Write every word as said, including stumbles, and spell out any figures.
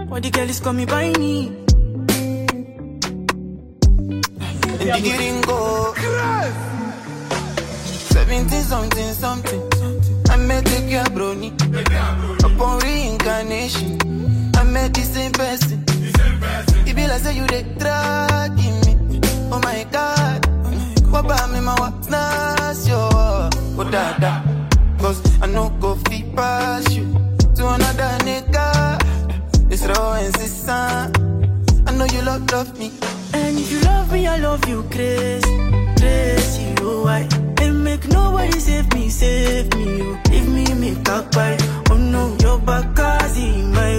What the girl is call me by me. And the getting go. Seventeen something something. I met the girl brony. Upon reincarnation, I met the same person. It be like say you dey tracking me. Oh my God. What about me, my what's not your what that that? Cause I know go feet past you to another nigga. It's raw and sister. I know you love, love me. And if you love me, I love you crazy, crazy, oh why? And make nobody save me, save me, oh. Leave me, make a cry. Oh no, your back in my